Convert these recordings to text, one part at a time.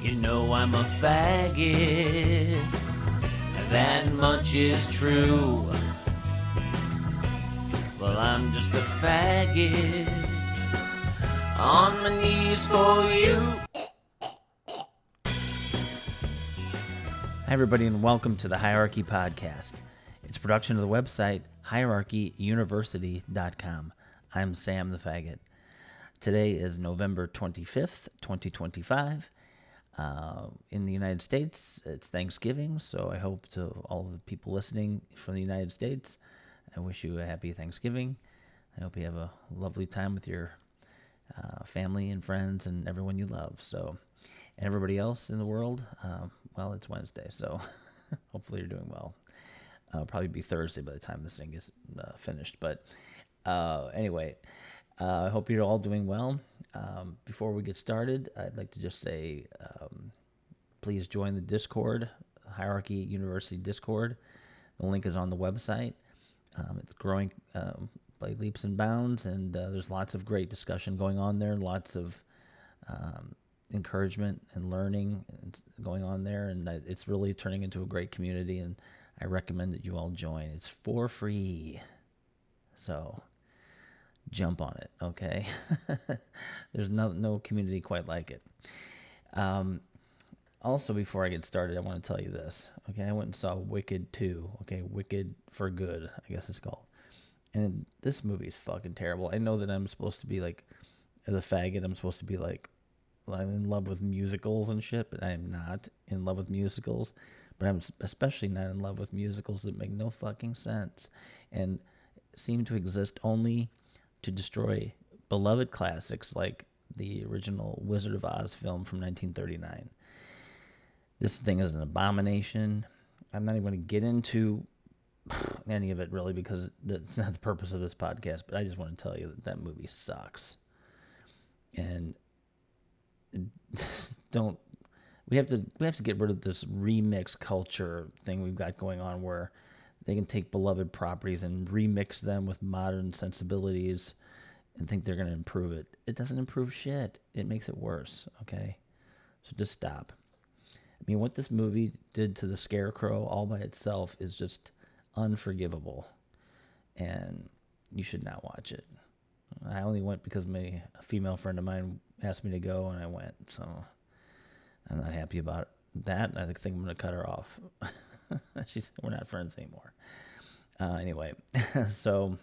You know I'm a faggot, that much is true. Well, I'm just a faggot, on my knees for you. Hi, everybody, and welcome to the Hierarchy Podcast. It's a production of the website hierarchyuniversity.com. I'm Sam the Faggot. Today is November 25th, 2025. In the United States, it's Thanksgiving, so I hope to all the people listening from the United States, I wish you a happy Thanksgiving. I hope you have a lovely time with your family and friends and everyone you love. So, and everybody else in the world, well, it's Wednesday, so hopefully you're doing well. It'll probably be Thursday by the time this thing is finished. But anyway, I hope you're all doing well. Before we get started, I'd like to just say, please join the Discord, Hierarchy University Discord. The link is on the website. It's growing by leaps and bounds, and there's lots of great discussion going on there, lots of encouragement and learning going on there, and it's really turning into a great community, and I recommend that you all join. It's for free, so jump on it, okay? There's no community quite like it. Also, before I get started, I want to tell you this, okay? I went and saw Wicked 2, okay? Wicked for Good, I guess it's called. And this movie is fucking terrible. I know that I'm supposed to be like, as a faggot, I'm supposed to be like, I'm in love with musicals and shit, but I am not in love with musicals. But I'm especially not in love with musicals that make no fucking sense and seem to exist only to destroy beloved classics like the original Wizard of Oz film from 1939. This thing is an abomination. I'm not even going to get into any of it really because it's not the purpose of this podcast, but I just want to tell you that movie sucks. And we have to get rid of this remix culture thing we've got going on where they can take beloved properties and remix them with modern sensibilities and think they're going to improve it. It doesn't improve shit. It makes it worse, okay? So just stop. I mean, what this movie did to the Scarecrow all by itself is just unforgivable, and you should not watch it. I only went because a female friend of mine asked me to go, and I went, so I'm not happy about that. I think I'm going to cut her off. She said we're not friends anymore. Anyway, so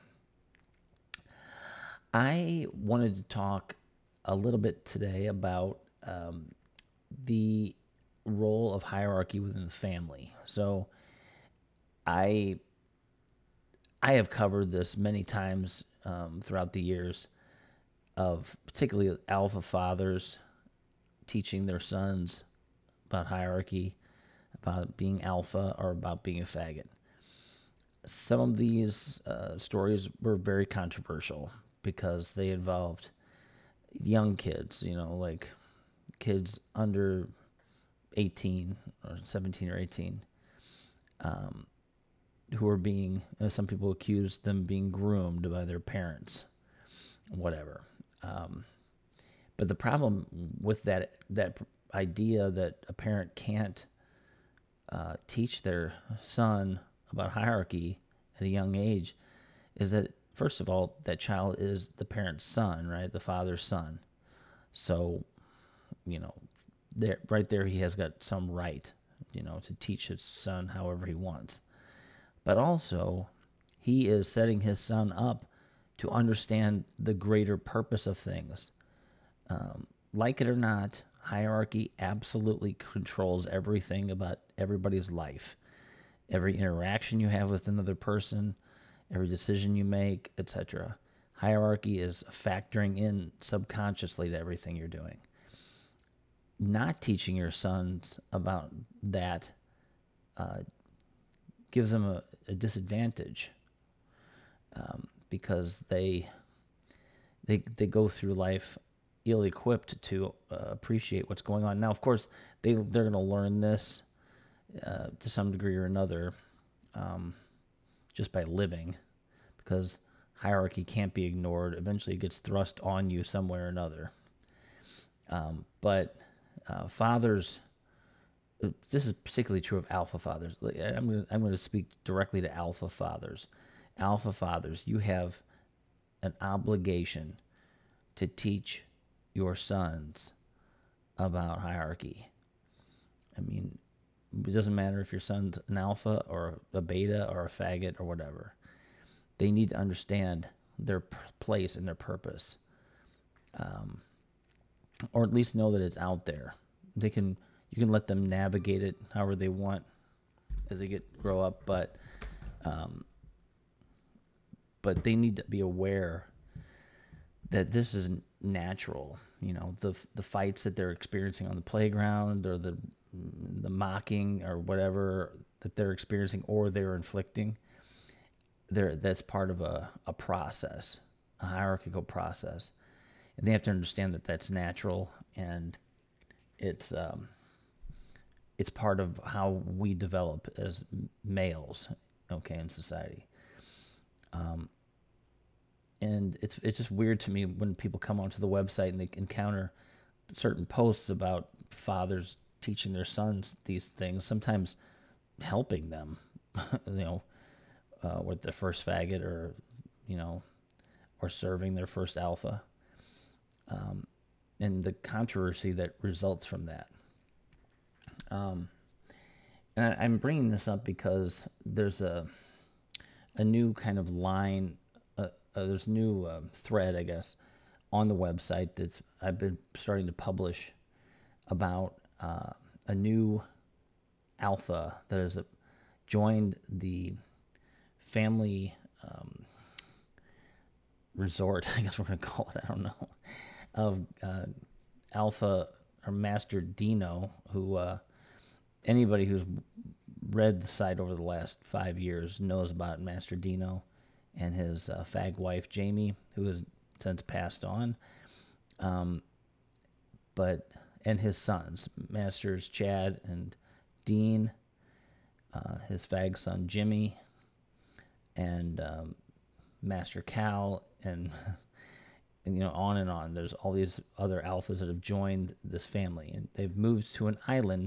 I wanted to talk a little bit today about the role of hierarchy within the family. So I have covered this many times throughout the years of particularly alpha fathers teaching their sons about hierarchy, about being alpha, or about being a faggot. Some of these stories were very controversial because they involved young kids, like kids under 18 or 17 or 18, who are being, some people accused them being groomed by their parents, whatever. But the problem with that idea that a parent can't teach their son about hierarchy at a young age is that, first of all, that child is the parent's son, right? The father's son. So, right there he has got some right, to teach his son however he wants. But also, he is setting his son up to understand the greater purpose of things. Like it or not, hierarchy absolutely controls everything about everybody's life. Every interaction you have with another person, every decision you make, etc. Hierarchy is factoring in subconsciously to everything you're doing. Not teaching your sons about that gives them a disadvantage because they go through life ill-equipped to appreciate what's going on. Now, of course, they're going to learn this to some degree or another just by living, because hierarchy can't be ignored. Eventually, it gets thrust on you some way or another. But Fathers, this is particularly true of alpha fathers. I'm going to speak directly to alpha fathers. Alpha fathers, you have an obligation to teach your sons about hierarchy. I mean, it doesn't matter if your son's an alpha or a beta or a faggot or whatever. They need to understand their place and their purpose, or at least know that it's out there. You can let them navigate it however they want as they grow up, but they need to be aware that this is natural. You know, the fights that they're experiencing on the playground, or the mocking or whatever that they're experiencing or they're inflicting, that's part of a process, a hierarchical process. And they have to understand that that's natural, and it's part of how we develop as males, okay, in society. And it's just weird to me when people come onto the website and they encounter certain posts about fathers teaching their sons these things, sometimes helping them, with their first faggot, or, or serving their first alpha, and the controversy that results from that. And I'm bringing this up because there's a new kind of line, there's a new thread, I guess, on the website that I've been starting to publish about a new alpha that has joined the family resort, I guess we're going to call it, I don't know, of Alpha or Master Dino, who anybody who's read the site over the last 5 years knows about Master Dino and his fag wife, Jamie, who has since passed on, and his sons, Masters Chad and Dean, his fag son, Jimmy, and Master Cal, and on and on. There's all these other alphas that have joined this family, and they've moved to an island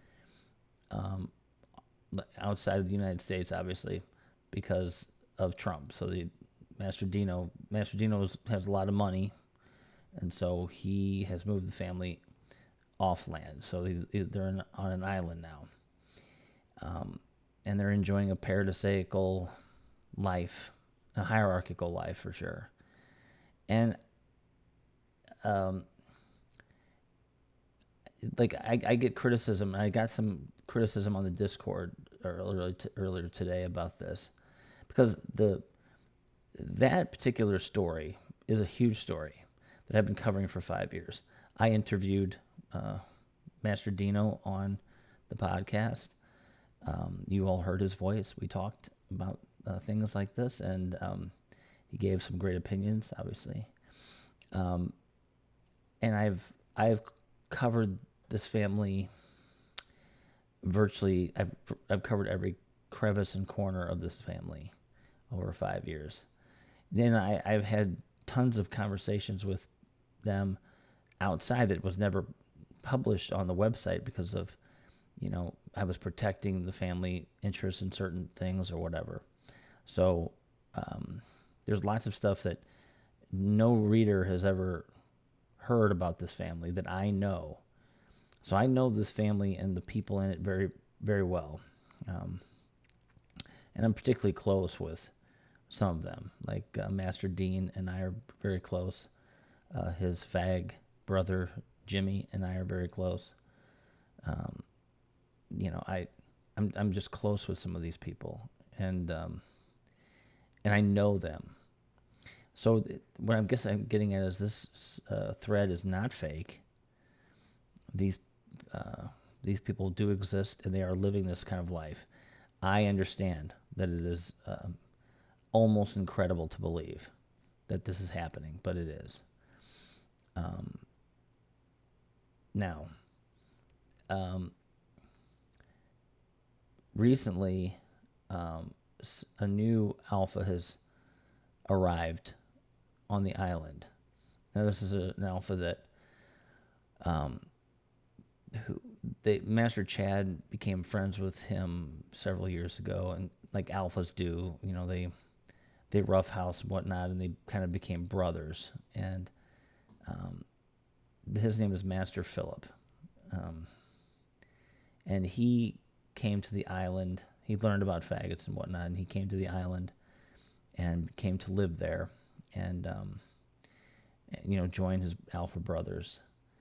outside of the United States, obviously, because of Trump. So Master Dino has a lot of money, and so he has moved the family off land. So they're on an island now, and they're enjoying a paradisiacal life, a hierarchical life for sure. And I get criticism. I got some criticism on the Discord earlier today about this, because that particular story is a huge story that I've been covering for 5 years. I interviewed Master Dino on the podcast. You all heard his voice. We talked about things like this, and he gave some great opinions, obviously. And I've covered this family virtually. I've covered every crevice and corner of this family over 5 years. Then I've had tons of conversations with them outside that was never published on the website because of, I was protecting the family interests in certain things or whatever. So there's lots of stuff that no reader has ever heard about this family that I know. So I know this family and the people in it very, very well. And I'm particularly close with some of them. Like Master Dean and I are very close. His fag brother, Jimmy, and I are very close. I'm just close with some of these people. And I know them. So what I'm getting at is this thread is not fake. These people do exist, and they are living this kind of life. I understand that it is almost incredible to believe that this is happening, but it is. Now, recently, a new alpha has arrived on the island. Now, this is an alpha that who Master Chad became friends with him several years ago, and like alphas do, they roughhouse and whatnot, and they kind of became brothers. And his name is Master Philip, and he came to the island. He learned about faggots and whatnot, and he came to the island and came to live there, and join his alpha brothers.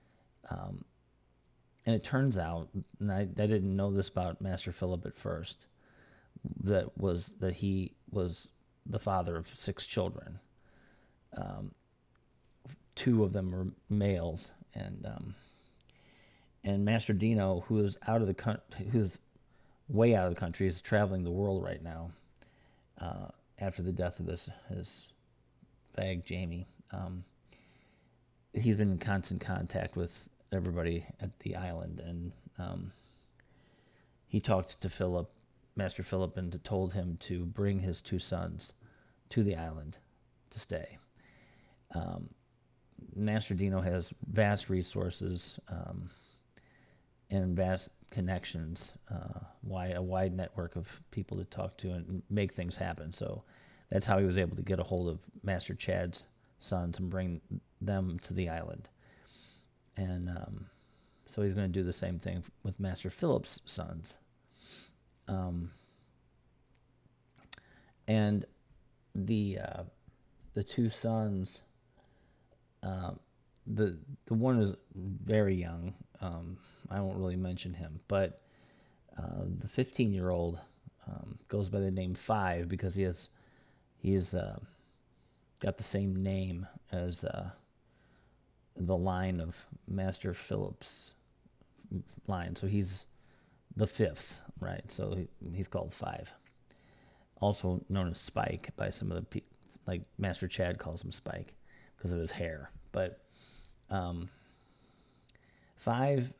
And it turns out, and I didn't know this about Master Philip at first, that he was the father of 6 children. 2 of them were males, and Master Dino, who is who's way out of the country, is traveling the world right now. After the death of his fag Jamie, he's been in constant contact with everybody at the island, and he talked to Master Philip, and told him to bring his 2 sons to the island to stay. Master Dino has vast resources and vast connections, a wide network of people to talk to and make things happen. So that's how he was able to get a hold of Master Chad's sons and bring them to the island. And so he's going to do the same thing with Master Philip's sons. And the 2 sons, the one is very young. I won't really mention him, but the 15-year-old goes by the name Five because he's got the same name as the line of Master Philip's line. So he's the 5th, right? So he's called Five. Also known as Spike by some of the people, like Master Chad calls him Spike because of his hair. But Five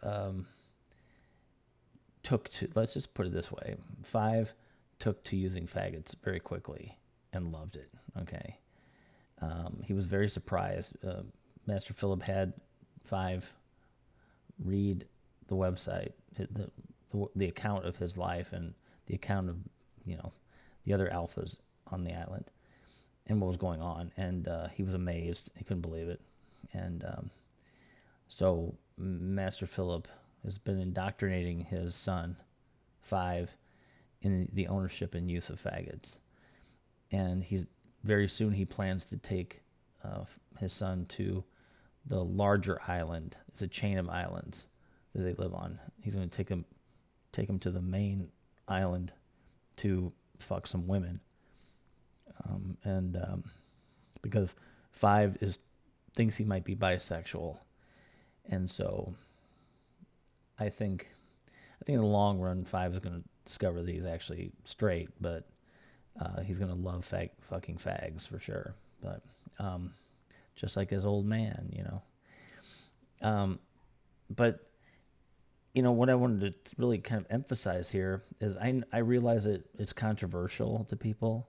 let's just put it this way, Five took to using faggots very quickly and loved it, okay? He was very surprised. Master Philip had Five read the website, the account of his life and the account of, the other alphas on the island and what was going on. And he was amazed. He couldn't believe it. And so Master Philip has been indoctrinating his son, Five, in the ownership and use of faggots. And very soon he plans to take his son to the larger island. It's a chain of islands that they live on. He's going to take him to the main island to fuck some women. Because Five thinks he might be bisexual. And so I think in the long run, Five is going to discover that he's actually straight, but he's going to love fucking fags for sure. But just like his old man, But what I wanted to really kind of emphasize here is I realize that it's controversial to people.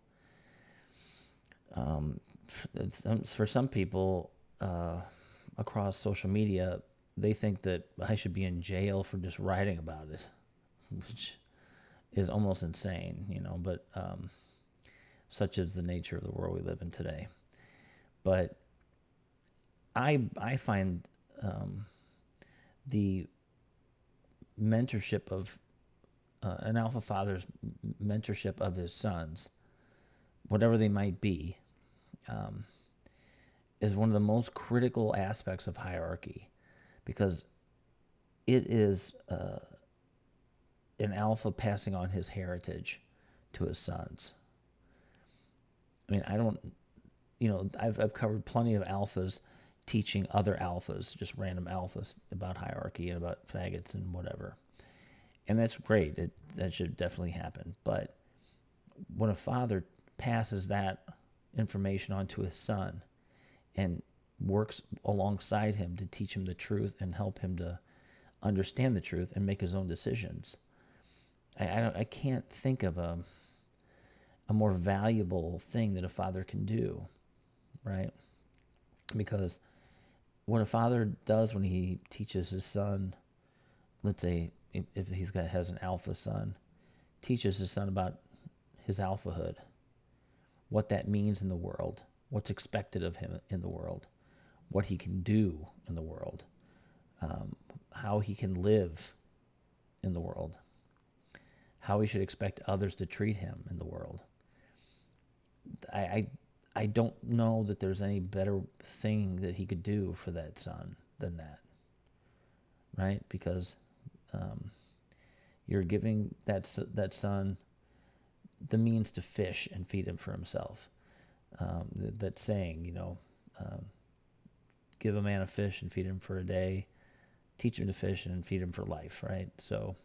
For some people across social media, they think that I should be in jail for just writing about it, which is almost insane, but such is the nature of the world we live in today. But I find the mentorship of an alpha father's mentorship of his sons, whatever they might be, is one of the most critical aspects of hierarchy, because it is an alpha passing on his heritage to his sons. I mean, I've covered plenty of alphas teaching other alphas, just random alphas, about hierarchy and about faggots and whatever. And that's great. That should definitely happen. But when a father passes that information on to his son and works alongside him to teach him the truth and help him to understand the truth and make his own decisions, I can't think of a more valuable thing that a father can do, right? Because what a father does when he teaches his son let's say if has an alpha son, teaches his son about his alphahood, what that means in the world, what's expected of him in the world, what he can do in the world, how he can live in the world, how he should expect others to treat him in the world. I don't know that there's any better thing that he could do for that son than that, right? Because you're giving that son the means to fish and feed him for himself. That saying, give a man a fish and feed him for a day, teach him to fish and feed him for life, right? So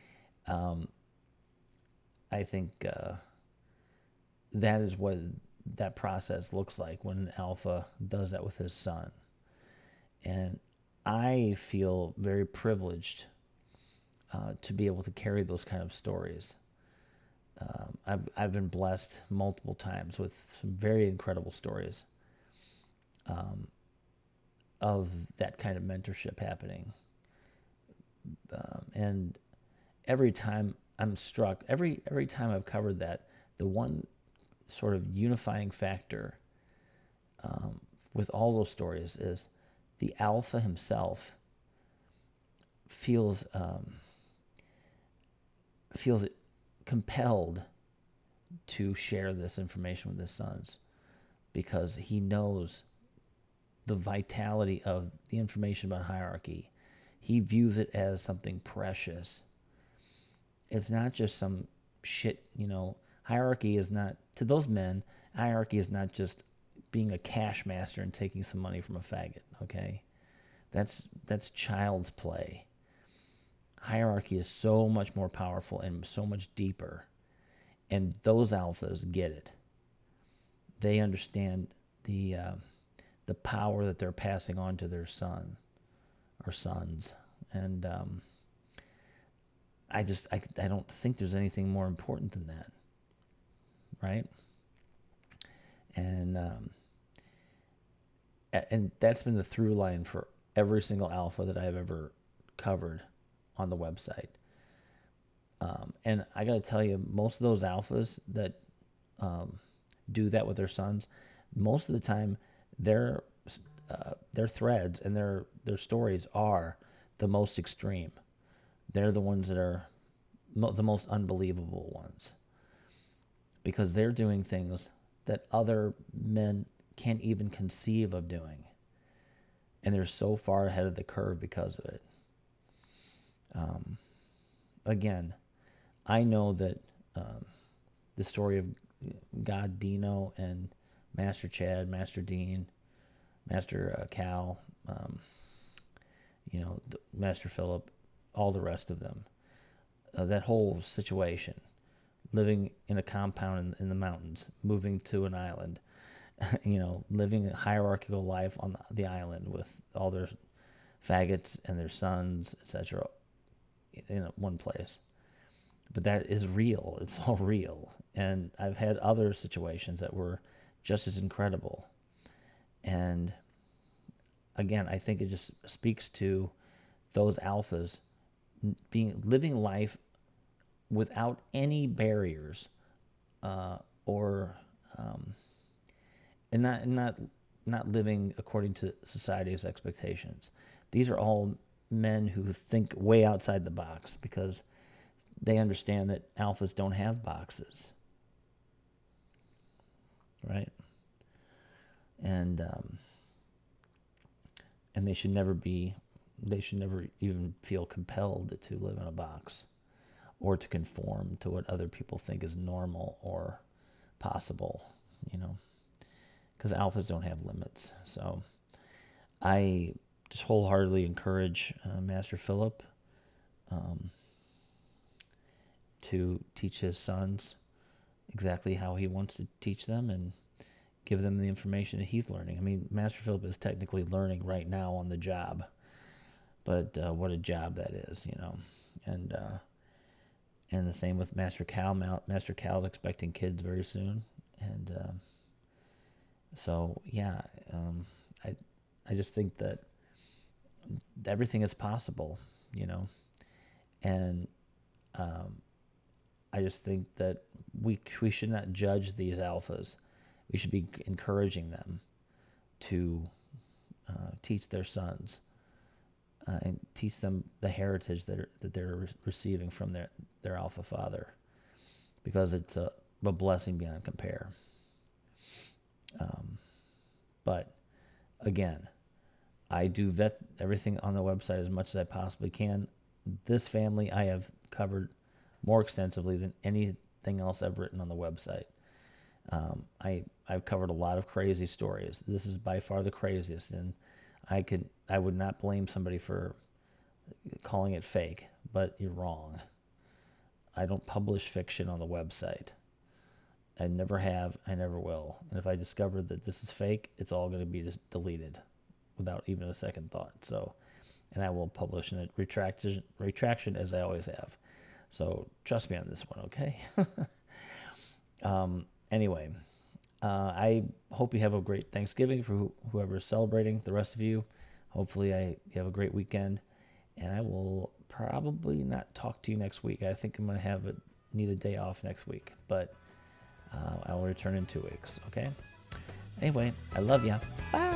I think that is what that process looks like when an alpha does that with his son. And I feel very privileged to be able to carry those kind of stories. I've been blessed multiple times with some very incredible stories of that kind of mentorship happening. And every time I'm struck, every time I've covered that, the one sort of unifying factor with all those stories is the alpha himself feels compelled to share this information with his sons because he knows the vitality of the information about hierarchy. He views it as something precious. It's not just some shit, hierarchy is not, to those men, hierarchy is not just being a cash master and taking some money from a faggot, okay? That's child's play. Hierarchy is so much more powerful and so much deeper. And those alphas get it. They understand the power that they're passing on to their son or sons. And I don't think there's anything more important than that, right? And that's been the through line for every single alpha that I've ever covered on the website. And I got to tell you, most of those alphas that do that with their sons, most of the time, their threads and their stories are the most extreme. They're the ones that are the most unbelievable ones because they're doing things that other men can't even conceive of doing. And they're so far ahead of the curve because of it. Again, I know that the story of God Dino and Master Chad, Master Dean, Master Cal, Master Philip, all the rest of them, that whole situation, living in a compound in the mountains, moving to an island, living a hierarchical life on the island with all their faggots and their sons, etc., in one place. But that is real. It's all real. And I've had other situations that were just as incredible. And again, I think it just speaks to those alphas living life without any barriers, and not living according to society's expectations. These are all men who think way outside the box because they understand that alphas don't have boxes, right? And they should never even feel compelled to live in a box or to conform to what other people think is normal or possible, because alphas don't have limits. So I just wholeheartedly encourage Master Philip to teach his sons exactly how he wants to teach them and give them the information that he's learning. I mean, Master Philip is technically learning right now on the job, but what a job that is, And the same with Master Cal. Master Cal's expecting kids very soon, and so yeah, I just think that everything is possible, And I just think that we should not judge these alphas. We should be encouraging them to teach their sons and teach them the heritage that they're receiving from their alpha father, because it's a blessing beyond compare. But again, I do vet everything on the website as much as I possibly can. This family I have covered more extensively than anything else I've written on the website. I've covered a lot of crazy stories. This is by far the craziest, and I would not blame somebody for calling it fake, but you're wrong. I don't publish fiction on the website. I never have, I never will. And if I discover that this is fake, it's all going to be just deleted without even a second thought. So, and I will publish a retraction as I always have. So trust me on this one, okay? Anyway, I hope you have a great Thanksgiving for whoever is celebrating. The rest of you, hopefully you have a great weekend. And I will probably not talk to you next week. I think I'm going to need a day off next week. But I will return in 2 weeks, okay? Anyway, I love you. Bye.